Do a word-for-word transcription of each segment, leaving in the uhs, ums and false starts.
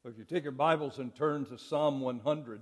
Well, if you take your Bibles and turn to Psalm one hundred,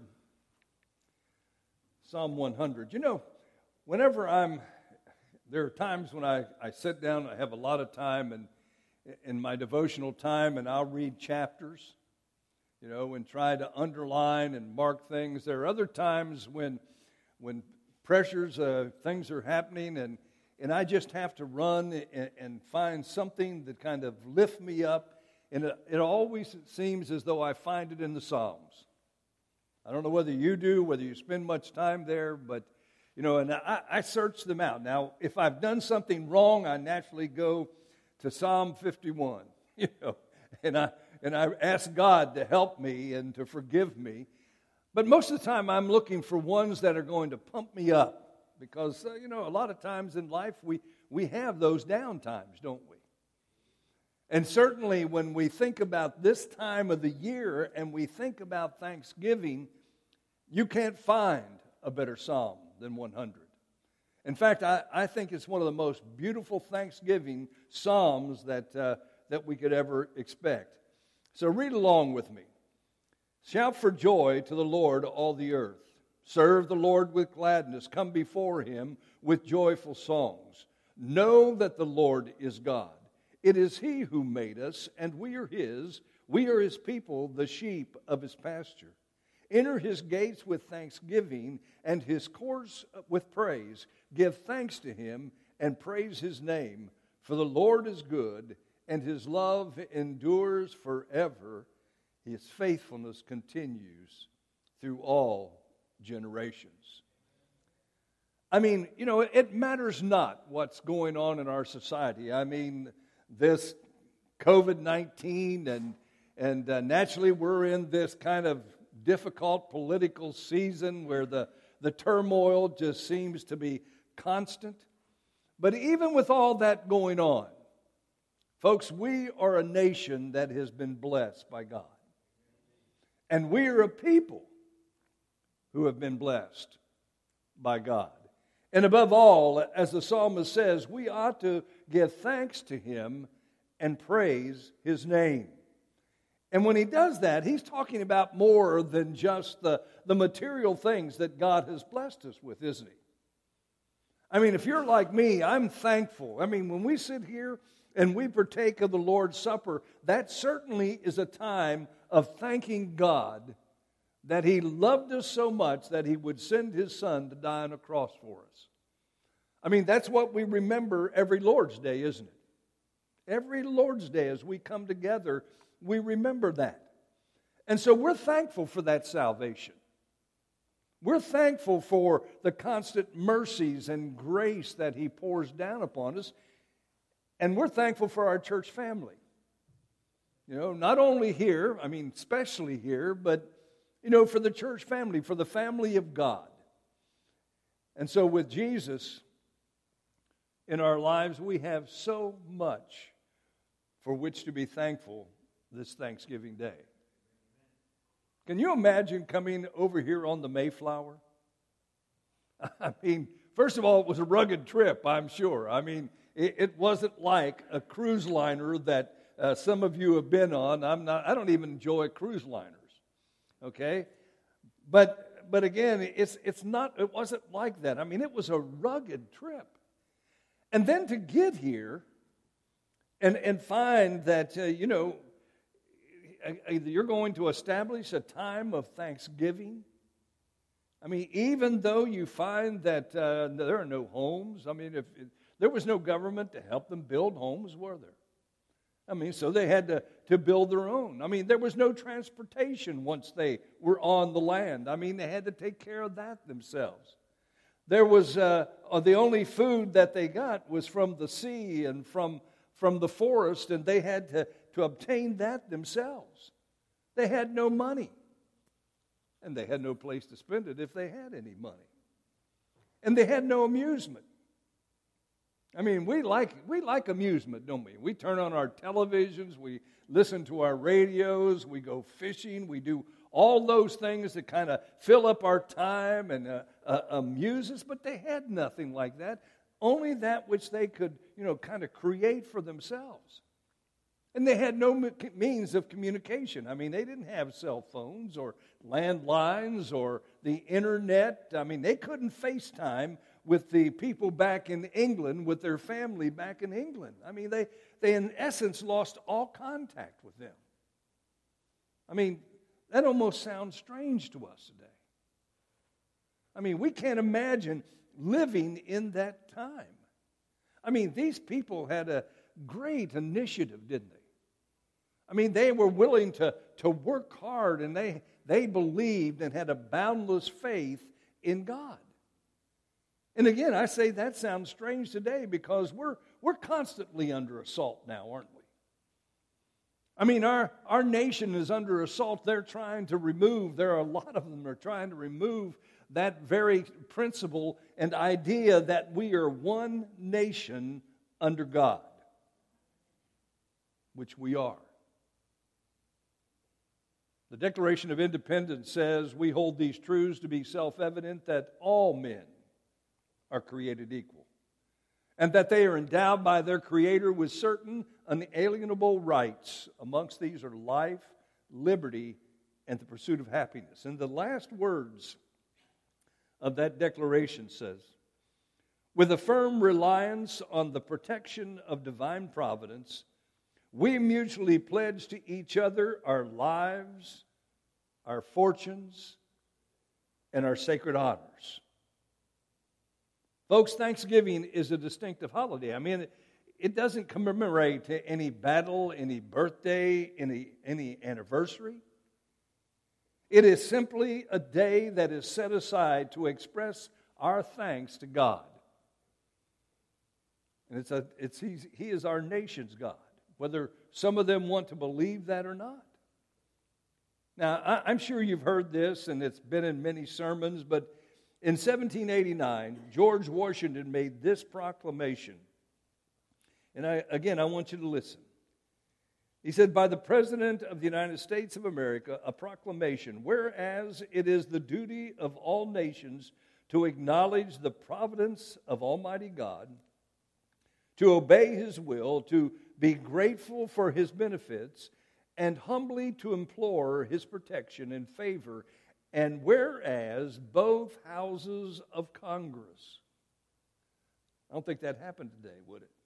Psalm one hundred, you know, whenever I'm, there are times when I, I sit down, I have a lot of time and in my devotional time, and I'll read chapters, you know, and try to underline and mark things. There are other times when when pressures, uh, things are happening, and, and I just have to run and, and find something that kind of lift me up. And it, it always seems as though I find it in the Psalms. I don't know whether you do, whether you spend much time there, but, you know, and I, I search them out. Now, if I've done something wrong, I naturally go to Psalm fifty-one, you know, and I and I ask God to help me and to forgive me. But most of the time, I'm looking for ones that are going to pump me up, because, uh, you know, a lot of times in life, we, we have those down times, don't we? And certainly when we think about this time of the year and we think about Thanksgiving, you can't find a better psalm than one hundred. In fact, I, I think it's one of the most beautiful Thanksgiving psalms that, uh, that we could ever expect. So read along with me. Shout for joy to the Lord, all the earth. Serve the Lord with gladness. Come before Him with joyful songs. Know that the Lord is God. It is He who made us, and we are His. We are His people, the sheep of His pasture. Enter His gates with thanksgiving, and His courts with praise. Give thanks to Him, and praise His name. For the Lord is good, and His love endures forever. His faithfulness continues through all generations. I mean, you know, it matters not what's going on in our society. I mean, this covid nineteen, and and uh, naturally we're in this kind of difficult political season where the, the turmoil just seems to be constant. But even with all that going on, folks, we are a nation that has been blessed by God. And we are a people who have been blessed by God. And above all, as the psalmist says, we ought to give thanks to Him and praise His name. And when he does that, he's talking about more than just the, the material things that God has blessed us with, isn't he? I mean, if you're like me, I'm thankful. I mean, when we sit here and we partake of the Lord's Supper, that certainly is a time of thanking God that He loved us so much that He would send His Son to die on a cross for us. I mean, that's what we remember every Lord's Day, isn't it? Every Lord's Day as we come together, we remember that. And so we're thankful for that salvation. We're thankful for the constant mercies and grace that He pours down upon us. And we're thankful for our church family. You know, not only here, I mean, especially here, but, you know, for the church family, for the family of God. And so with Jesus in our lives, we have so much for which to be thankful this Thanksgiving Day. Can you imagine coming over here on the Mayflower? I mean, first of all, it was a rugged trip, I'm sure. I mean, it, it wasn't like a cruise liner that uh, some of you have been on. I'm not. I don't even enjoy cruise liners. Okay, but but again, it's it's not. It wasn't like that. I mean, it was a rugged trip, and then to get here and and find that uh, you know. Either you're going to establish a time of thanksgiving. I mean, even though you find that uh, there are no homes. I mean, if, if there was no government to help them build homes, were there? I mean, so they had to, to build their own. I mean, there was no transportation once they were on the land. I mean, they had to take care of that themselves. There was, uh, the only food that they got was from the sea and from, from the forest, and they had to to obtain that themselves. They had no money. And they had no place to spend it if they had any money. And they had no amusement. I mean, we like we like amusement, don't we? We turn on our televisions, we listen to our radios, we go fishing, we do all those things that kind of fill up our time and uh, uh, amuse us, but they had nothing like that. Only that which they could, you know, kind of create for themselves. And they had no means of communication. I mean, they didn't have cell phones or landlines or the internet. I mean, they couldn't FaceTime with the people back in England, with their family back in England. I mean, they, they in essence lost all contact with them. I mean, that almost sounds strange to us today. I mean, we can't imagine living in that time. I mean, these people had a great initiative, didn't they? I mean, they were willing to, to work hard, and they, they believed and had a boundless faith in God. And again, I say that sounds strange today because we're, we're constantly under assault now, aren't we? I mean, our, our nation is under assault. They're trying to remove, there are a lot of them are trying to remove that very principle and idea that we are one nation under God, which we are. The Declaration of Independence says, we hold these truths to be self-evident that all men are created equal, and that they are endowed by their Creator with certain unalienable rights. Amongst these are life, liberty, and the pursuit of happiness. And the last words of that declaration says, with a firm reliance on the protection of divine providence, we mutually pledge to each other our lives, our fortunes, and our sacred honors. Folks, Thanksgiving is a distinctive holiday. I mean, it, it doesn't commemorate any battle, any birthday, any, any anniversary. It is simply a day that is set aside to express our thanks to God. And it's a, it's, he's, He is our nation's God, whether some of them want to believe that or not. Now, I, I'm sure you've heard this, and it's been in many sermons, but in seventeen eighty-nine, George Washington made this proclamation. And I, again, I want you to listen. He said, by the President of the United States of America, a proclamation, whereas it is the duty of all nations to acknowledge the providence of Almighty God, to obey His will, to be grateful for His benefits, and humbly to implore His protection and favor, and whereas both houses of Congress, I don't think that happened today, would it?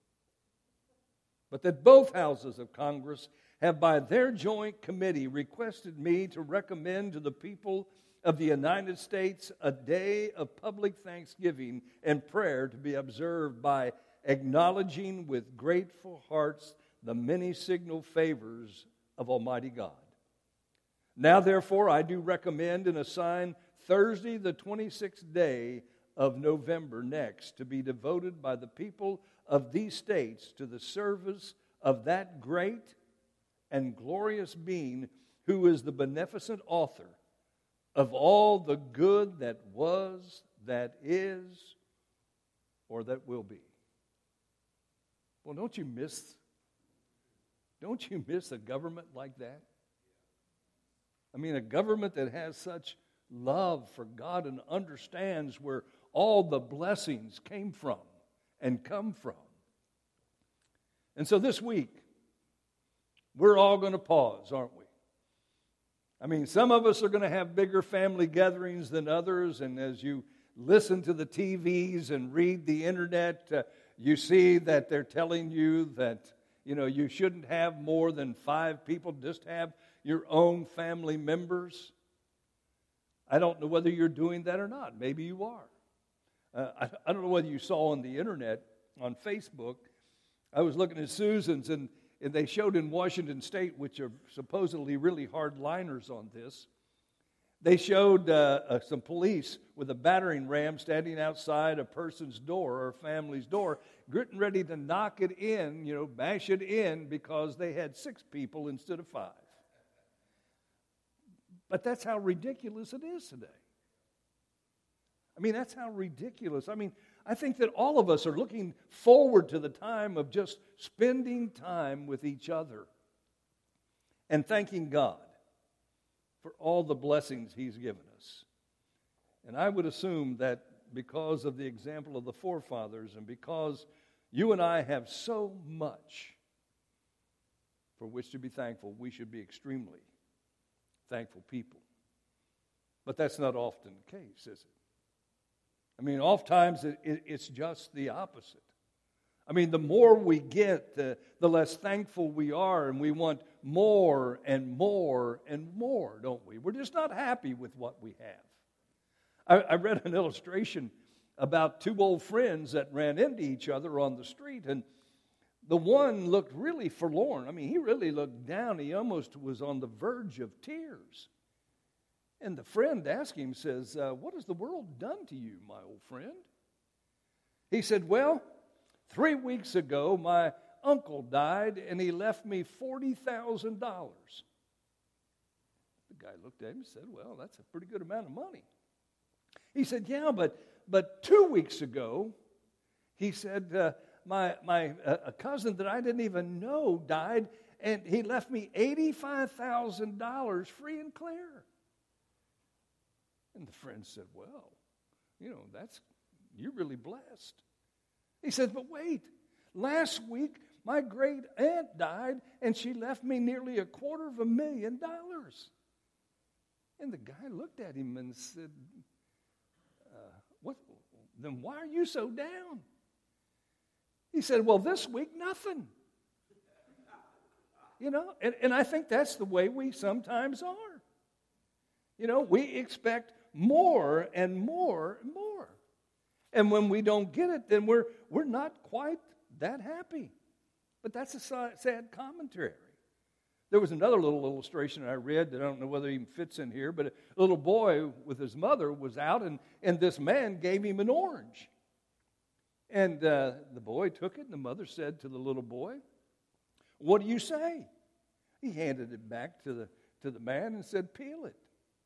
But that both houses of Congress have by their joint committee requested me to recommend to the people of the United States a day of public thanksgiving and prayer to be observed by acknowledging with grateful hearts the many signal favors of Almighty God. Now, therefore, I do recommend and assign Thursday, the twenty-sixth day of November next, to be devoted by the people of these states to the service of that great and glorious being who is the beneficent author of all the good that was, that is, or that will be. Well, don't you miss, don't you miss a government like that? I mean, a government that has such love for God and understands where all the blessings came from and come from. And so this week, we're all going to pause, aren't we? I mean, some of us are going to have bigger family gatherings than others, and as you listen to the T Vs and read the internet, uh, you see that they're telling you that, you know, you shouldn't have more than five people, just have your own family members. I don't know whether you're doing that or not. Maybe you are. Uh, I, I don't know whether you saw on the internet, on Facebook, I was looking at Susan's, and, and they showed in Washington State, which are supposedly really hardliners on this, they showed uh, uh, some police with a battering ram standing outside a person's door or a family's door, getting ready to knock it in, you know, bash it in because they had six people instead of five. But that's how ridiculous it is today. I mean, that's how ridiculous. I mean, I think that all of us are looking forward to the time of just spending time with each other and thanking God for all the blessings He's given us. And I would assume that because of the example of the forefathers and because you and I have so much for which to be thankful. We should be extremely thankful people. But that's not often the case, is it? I mean, oftentimes it, it, it's just the opposite. I mean, the more we get, the, the less thankful we are, and we want more and more and more, don't we? We're just not happy with what we have. I, I read an illustration about two old friends that ran into each other on the street, and the one looked really forlorn. I mean, he really looked down. He almost was on the verge of tears. And the friend asked him, says, uh, what has the world done to you, my old friend? He said, well, three weeks ago, my uncle died, and he left me forty thousand dollars. The guy looked at him and said, well, that's a pretty good amount of money. He said, yeah, but but two weeks ago, he said, uh, my, my uh, a cousin that I didn't even know died, and he left me eighty-five thousand dollars free and clear. And the friend said, well, you know, that's, you're really blessed. He said, but wait, last week my great aunt died, and she left me nearly a quarter of a million dollars. And the guy looked at him and said, uh, what, then why are you so down? He said, well, this week, nothing. You know, and, and I think that's the way we sometimes are. You know, we expect more and more and more. And when we don't get it, then we're we're not quite that happy. But that's a sad commentary. There was another little illustration I read that I don't know whether it even fits in here, but a little boy with his mother was out, and, and this man gave him an orange. And uh, the boy took it, and the mother said to the little boy, what do you say? He handed it back to the to the man and said, peel it.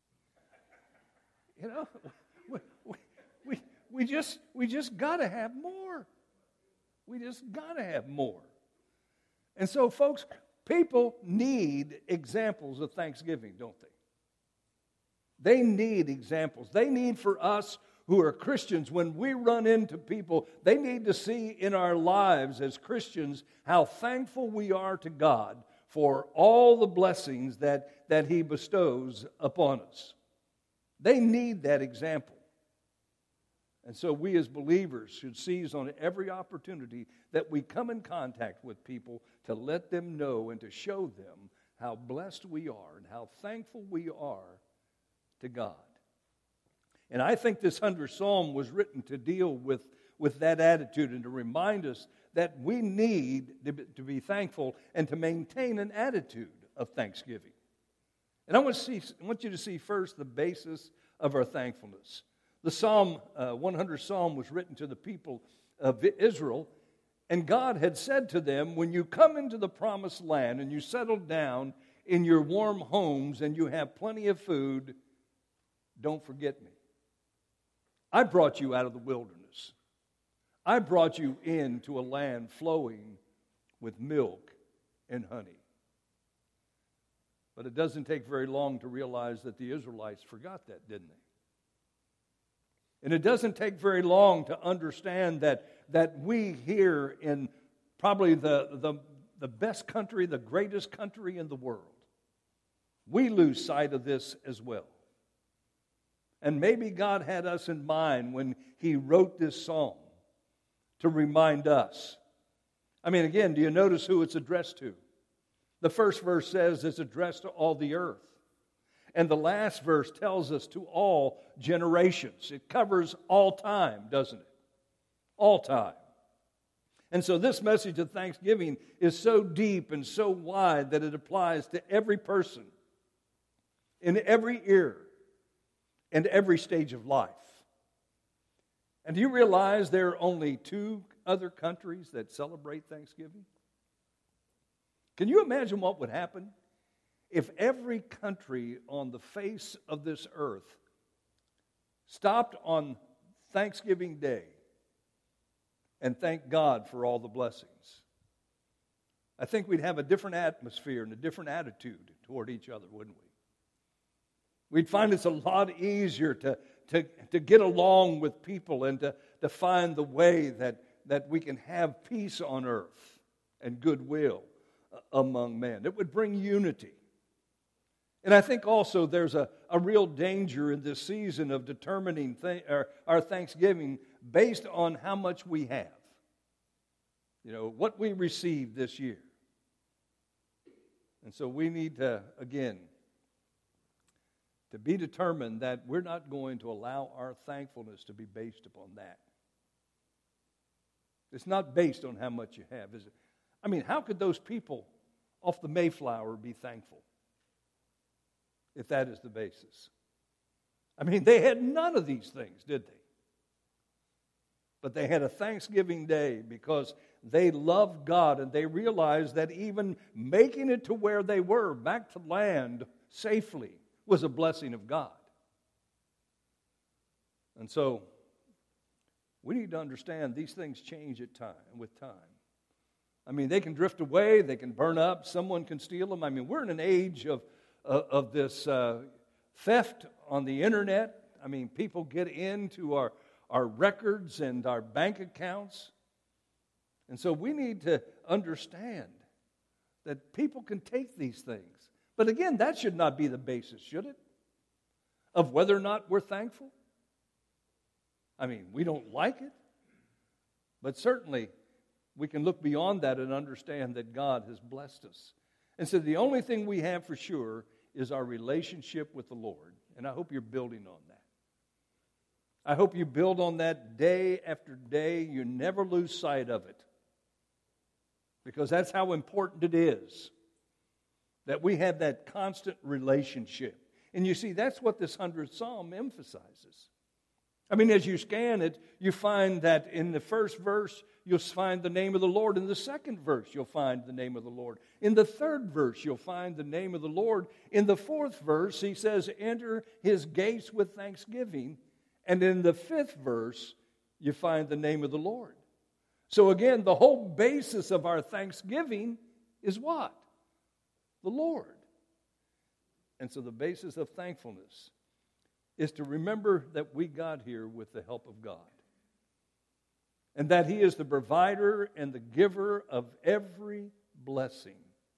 You know, we, we, we, we just we just got to have more. We just got to have more. And so, folks, people need examples of thanksgiving, don't they? They need examples. They need for us who are Christians, when we run into people, they need to see in our lives as Christians how thankful we are to God for all the blessings that, that He bestows upon us. They need that example. And so we as believers should seize on every opportunity that we come in contact with people to let them know and to show them how blessed we are and how thankful we are to God. And I think this hundredth Psalm was written to deal with, with that attitude and to remind us that we need to be, to be thankful and to maintain an attitude of thanksgiving. And I want, to see, I want you to see first the basis of our thankfulness. The Psalm, uh, hundredth Psalm was written to the people of Israel, and God had said to them, when you come into the promised land and you settle down in your warm homes and you have plenty of food, don't forget me. I brought you out of the wilderness. I brought you into a land flowing with milk and honey. But it doesn't take very long to realize that the Israelites forgot that, didn't they? And it doesn't take very long to understand that, that we here in probably the, the, the best country, the greatest country in the world, we lose sight of this as well. And maybe God had us in mind when He wrote this psalm to remind us. I mean, again, do you notice who it's addressed to? The first verse says it's addressed to all the earth. And the last verse tells us to all generations. It covers all time, doesn't it? All time. And so this message of thanksgiving is so deep and so wide that it applies to every person, in every era, and every stage of life. And do you realize there are only two other countries that celebrate Thanksgiving? Can you imagine what would happen if every country on the face of this earth stopped on Thanksgiving Day and thanked God for all the blessings? I think we'd have a different atmosphere and a different attitude toward each other, wouldn't we? We'd find it's a lot easier to, to, to get along with people and to, to find the way that, that we can have peace on earth and goodwill among men. It would bring unity. And I think also there's a, a real danger in this season of determining th- our, our Thanksgiving based on how much we have. You know, what we received this year. And so we need to, again, to be determined that we're not going to allow our thankfulness to be based upon that. It's not based on how much you have, is it? I mean, how could those people off the Mayflower be thankful if that is the basis? I mean, they had none of these things, did they? But they had a Thanksgiving day because they loved God and they realized that even making it to where they were, back to land safely, was a blessing of God. And so, we need to understand these things change at time, with time. I mean, they can drift away, they can burn up, someone can steal them. I mean, we're in an age of, uh, of this uh, theft on the internet. I mean, people get into our, our records and our bank accounts. And so we need to understand that people can take these things. But again, that should not be the basis, should it? Of whether or not we're thankful. I mean, we don't like it. But certainly, we can look beyond that and understand that God has blessed us. And so the only thing we have for sure is our relationship with the Lord. And I hope you're building on that. I hope you build on that day after day. You never lose sight of it. Because that's how important it is that we have that constant relationship. And you see, that's what this hundredth Psalm emphasizes. I mean, as you scan it, you find that in the first verse, you'll find the name of the Lord. In the second verse, you'll find the name of the Lord. In the third verse, you'll find the name of the Lord. In the fourth verse, he says, enter his gates with thanksgiving. And in the fifth verse, you find the name of the Lord. So again, the whole basis of our thanksgiving is what? The Lord. And so the basis of thankfulness is to remember that we got here with the help of God. And that he is the provider and the giver of every blessing.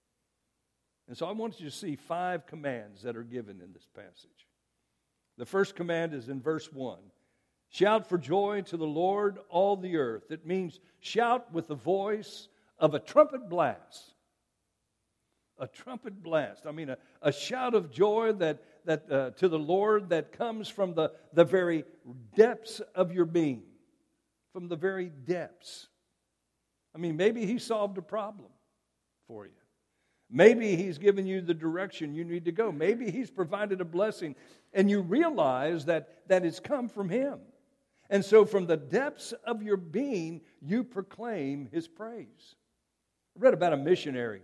And so I want you to see five commands that are given in this passage. The first command is in verse one. Shout for joy to the Lord, all the earth. It means shout with the voice of a trumpet blast. A trumpet blast. I mean, a, a shout of joy that, that uh, to the Lord that comes from the, the very depths of your being. From the very depths. I mean, maybe he solved a problem for you. Maybe he's given you the direction you need to go. Maybe he's provided a blessing, and you realize that, that it's come from him. And so from the depths of your being, you proclaim his praise. I read about a missionary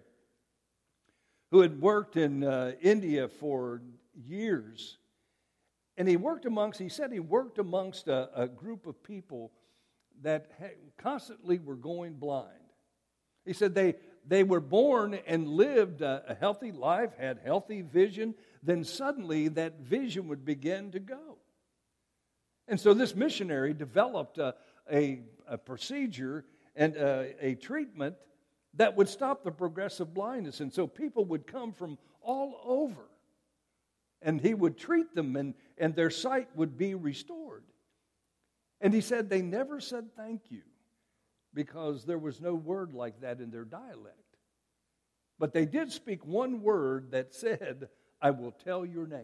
who had worked in uh, India for years. And he worked amongst, he said he worked amongst a, a group of people that ha- constantly were going blind. He said they, they were born and lived a, a healthy life, had healthy vision. Then suddenly that vision would begin to go. And so this missionary developed a, a, a procedure and a, a treatment that would stop the progressive blindness. And so people would come from all over. And he would treat them and, and their sight would be restored. And he said they never said thank you because there was no word like that in their dialect. But they did speak one word that said, I will tell your name.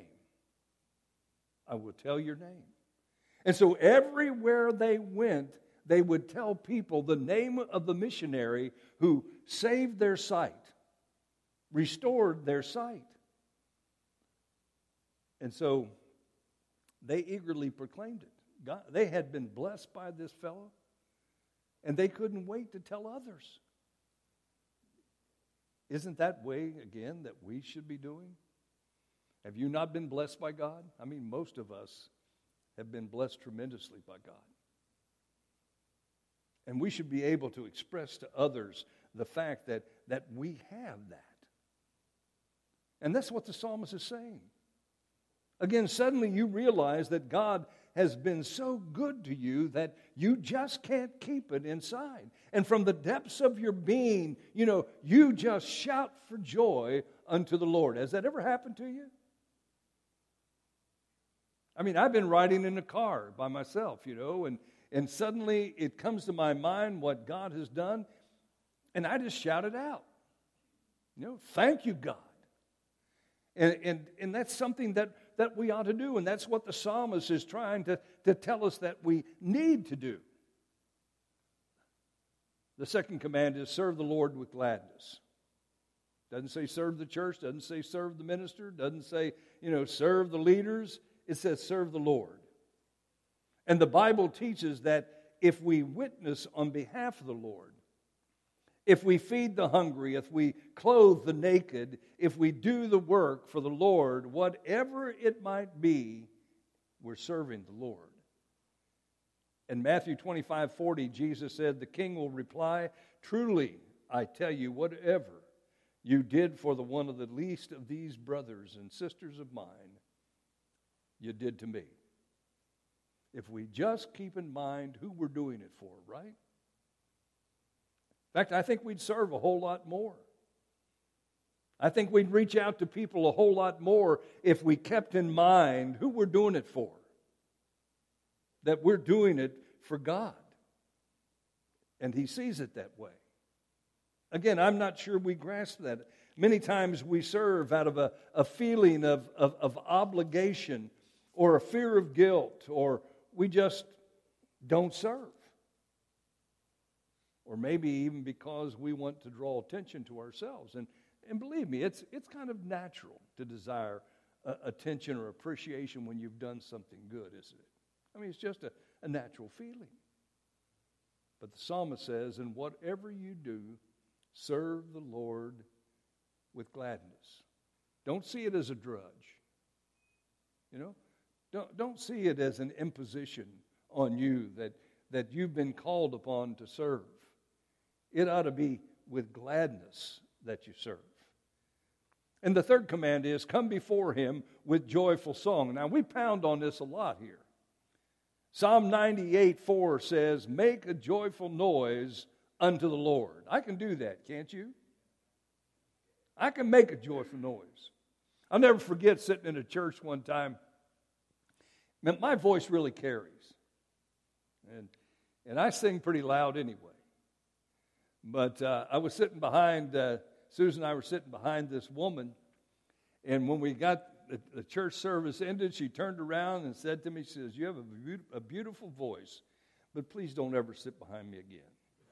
I will tell your name. And so everywhere they went, they would tell people the name of the missionary who saved their sight, restored their sight. And so they eagerly proclaimed it. God, they had been blessed by this fellow, and they couldn't wait to tell others. Isn't that way, again, that we should be doing? Have you not been blessed by God? I mean, most of us have been blessed tremendously by God. And we should be able to express to others the fact that, that we have that. And that's what the psalmist is saying. Again, suddenly you realize that God has been so good to you that you just can't keep it inside. And from the depths of your being, you know, you just shout for joy unto the Lord. Has that ever happened to you? I mean, I've been riding in a car by myself, you know, and, and suddenly it comes to my mind what God has done, and I just shout it out. You know, thank you, God. And, and, and that's something that, that we ought to do, and that's what the psalmist is trying to, to tell us that we need to do. The second command is serve the Lord with gladness. Doesn't say serve the church, doesn't say serve the minister, doesn't say, you know, serve the leaders. It says serve the Lord. And the Bible teaches that if we witness on behalf of the Lord, if we feed the hungry, if we clothe the naked, if we do the work for the Lord, whatever it might be, we're serving the Lord. In Matthew twenty-five forty, Jesus said, the king will reply, truly, I tell you, whatever you did for the one of the least of these brothers and sisters of mine, you did to me. If we just keep in mind who we're doing it for, right? In fact, I think we'd serve a whole lot more. I think we'd reach out to people a whole lot more if we kept in mind who we're doing it for. That we're doing it for God. And He sees it that way. Again, I'm not sure we grasp that. Many times we serve out of a, a feeling of, of, of obligation or a fear of guilt, or we just don't serve. Or maybe even because we want to draw attention to ourselves. And, and believe me, it's, it's kind of natural to desire uh, attention or appreciation when you've done something good, isn't it? I mean, it's just a, a natural feeling. But the psalmist says, in whatever you do, serve the Lord with gladness. Don't see it as a drudge. You know? Don't, don't see it as an imposition on you that, that you've been called upon to serve. It ought to be with gladness that you serve. And the third command is, come before Him with joyful song. Now, we pound on this a lot here. Psalm ninety-eight four says, make a joyful noise unto the Lord. I can do that, can't you? I can make a joyful noise. I'll never forget sitting in a church one time. My voice really carries. And, and I sing pretty loud anyway. But uh, I was sitting behind, uh, Susan and I were sitting behind this woman, and when we got the, the church service ended, she turned around and said to me, she says, you have a, be- a beautiful voice, but please don't ever sit behind me again.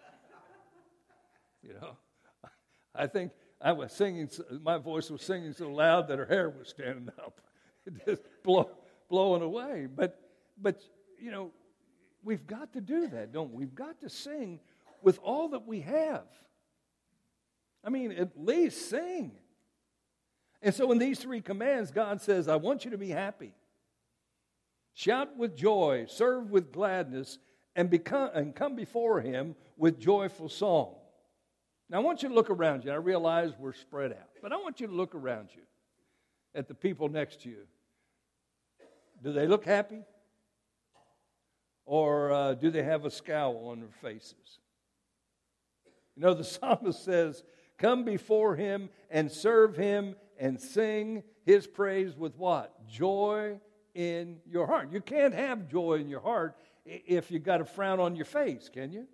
You know, I think I was singing, my voice was singing so loud that her hair was standing up, just blow, blowing away. But, but, you know, we've got to do that, don't we? We've got to sing with all that we have. I mean, at least sing. And so in these three commands, God says, I want you to be happy. Shout with joy, serve with gladness, and, become, and come before Him with joyful song. Now, I want you to look around you. I realize we're spread out, but I want you to look around you at the people next to you. Do they look happy? Or uh, do they have a scowl on their faces? You know, the psalmist says, come before Him and serve Him and sing His praise with what? Joy in your heart. You can't have joy in your heart if you've got a frown on your face, can you?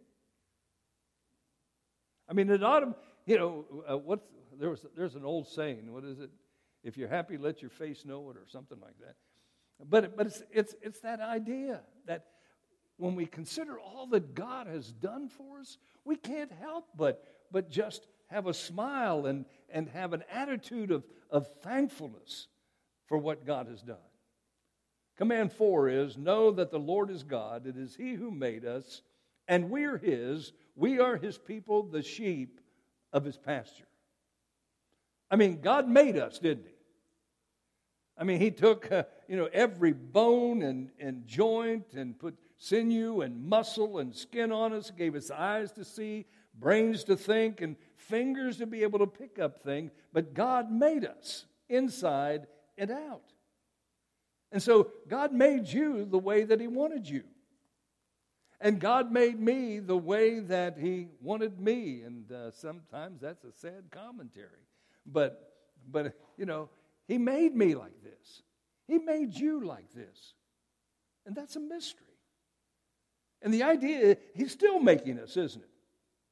I mean, it ought to, you know, uh, what's, there was, there's an old saying, what is it? If you're happy, let your face know it, or something like that. But, but it's, it's, it's that idea that when we consider all that God has done for us, we can't help but, but just have a smile and, and have an attitude of, of thankfulness for what God has done. Command four is, know that the Lord is God. It is He who made us, and we're His. We are His people, the sheep of His pasture. I mean, God made us, didn't He? I mean, He took, uh, you know, every bone and, and joint and put sinew and muscle and skin on us, gave us eyes to see, brains to think, and fingers to be able to pick up things. But God made us inside and out. And so God made you the way that He wanted you. And God made me the way that He wanted me. And uh, sometimes that's a sad commentary. But, but, you know, He made me like this. He made you like this. And that's a mystery. And the idea, He's still making us, isn't it?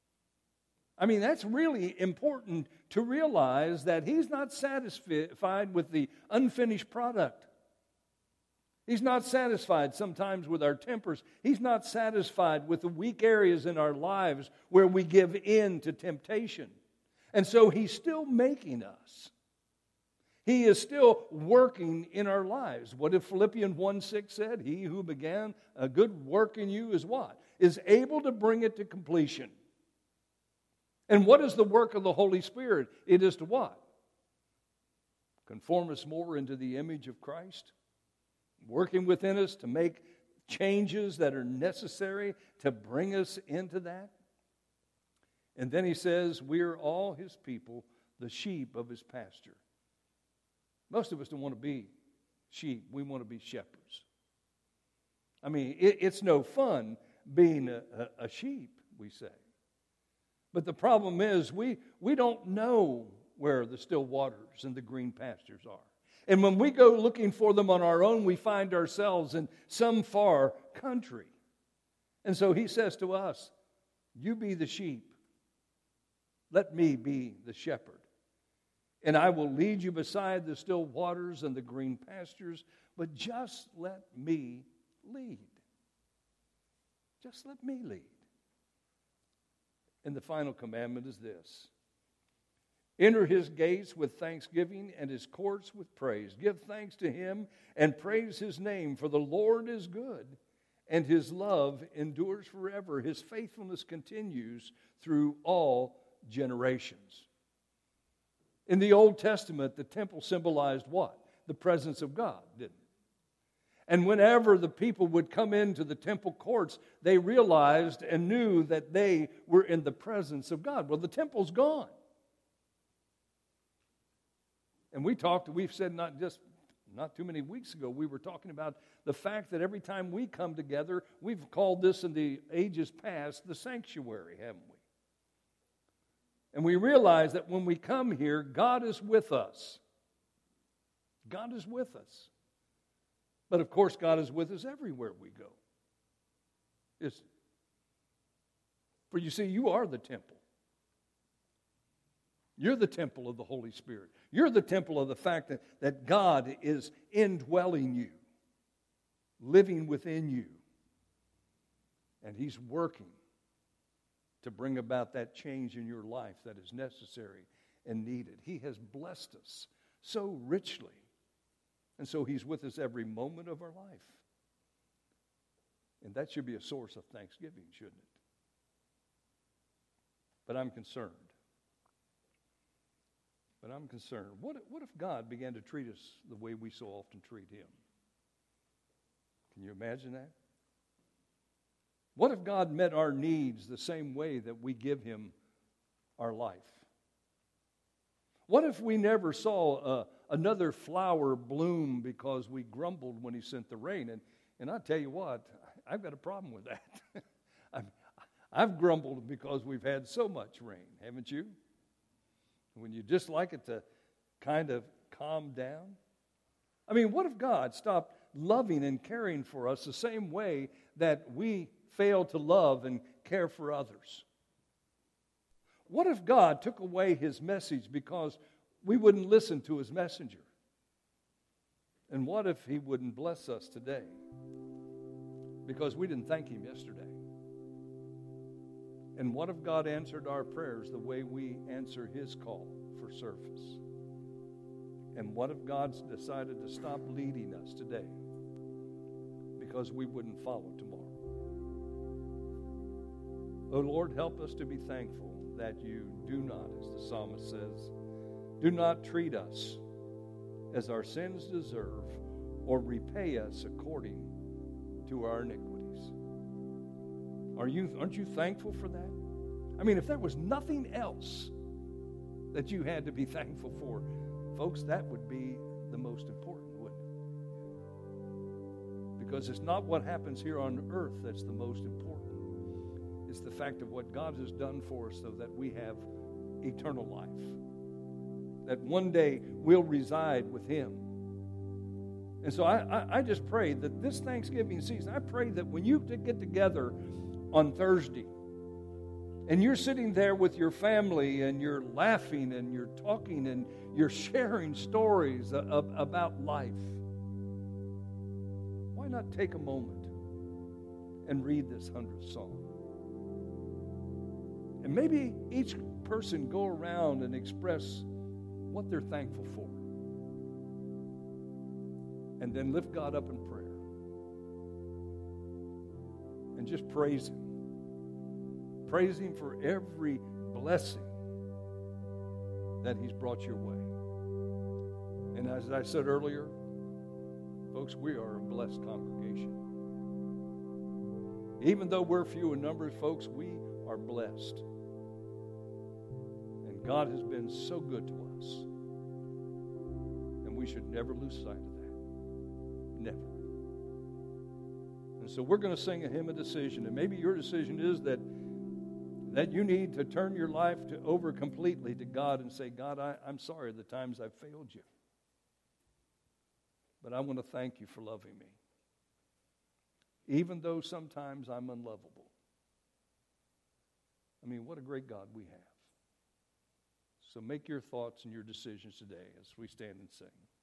I mean, that's really important to realize that He's not satisfied with the unfinished product. He's not satisfied sometimes with our tempers. He's not satisfied with the weak areas in our lives where we give in to temptation. And so He's still making us. He is still working in our lives. What did Philippians one six said? He who began a good work in you is what? Is able to bring it to completion. And what is the work of the Holy Spirit? It is to what? Conform us more into the image of Christ. Working within us to make changes that are necessary to bring us into that. And then he says, we are all His people, the sheep of His pasture. Most of us don't want to be sheep. We want to be shepherds. I mean, it, it's no fun being a, a, a sheep, we say. But the problem is we, we don't know where the still waters and the green pastures are. And when we go looking for them on our own, we find ourselves in some far country. And so He says to us, you be the sheep. Let me be the shepherd. And I will lead you beside the still waters and the green pastures, but just let me lead. Just let me lead. And the final commandment is this. Enter His gates with thanksgiving and His courts with praise. Give thanks to Him and praise His name, for the Lord is good, and His love endures forever. His faithfulness continues through all generations. In the Old Testament, the temple symbolized what? The presence of God, didn't it? And whenever the people would come into the temple courts, they realized and knew that they were in the presence of God. Well, the temple's gone. And we talked, we've said not just, not too many weeks ago, we were talking about the fact that every time we come together, we've called this in the ages past the sanctuary, haven't we? And we realize that when we come here, God is with us. God is with us. But of course, God is with us everywhere we go. Isn't it? For you see, you are the temple. You're the temple of the Holy Spirit. You're the temple of the fact that, that God is indwelling you, living within you. And He's working to bring about that change in your life that is necessary and needed. He has blessed us so richly. And so He's with us every moment of our life. And that should be a source of thanksgiving, shouldn't it? But I'm concerned. But I'm concerned. What, what if God began to treat us the way we so often treat Him? Can you imagine that? What if God met our needs the same way that we give Him our life? What if we never saw uh, another flower bloom because we grumbled when He sent the rain? And, and I tell you what, I've got a problem with that. I've, I've grumbled because we've had so much rain, haven't you? When you just like it to kind of calm down. I mean, what if God stopped loving and caring for us the same way that we fail to love and care for others? What if God took away His message because we wouldn't listen to His messenger? And what if He wouldn't bless us today because we didn't thank Him yesterday? And what if God answered our prayers the way we answer His call for service? And what if God decided to stop leading us today because we wouldn't follow tomorrow? Oh Lord, help us to be thankful that You do not, as the psalmist says, do not treat us as our sins deserve or repay us according to our iniquities. Are you, aren't you thankful for that? I mean, if there was nothing else that you had to be thankful for, folks, that would be the most important, wouldn't it? Because it's not what happens here on earth that's the most important. It's the fact of what God has done for us so that we have eternal life. That one day we'll reside with Him. And so I, I, I just pray that this Thanksgiving season, I pray that when you get together on Thursday and you're sitting there with your family and you're laughing and you're talking and you're sharing stories of, about life, why not take a moment and read this hundredth Psalm? And maybe each person go around and express what they're thankful for. And then lift God up in prayer. And just praise Him. Praise Him for every blessing that He's brought your way. And as I said earlier, folks, we are a blessed congregation. Even though we're few in numbers, folks, we are blessed. And God has been so good to us. And we should never lose sight of that. Never. And so we're going to sing a hymn of decision. And maybe your decision is that that you need to turn your life to over completely to God and say, God, I, I'm sorry the times I've failed you. But I want to thank you for loving me. Even though sometimes I'm unlovable. I mean, what a great God we have. So make your thoughts and your decisions today as we stand and sing.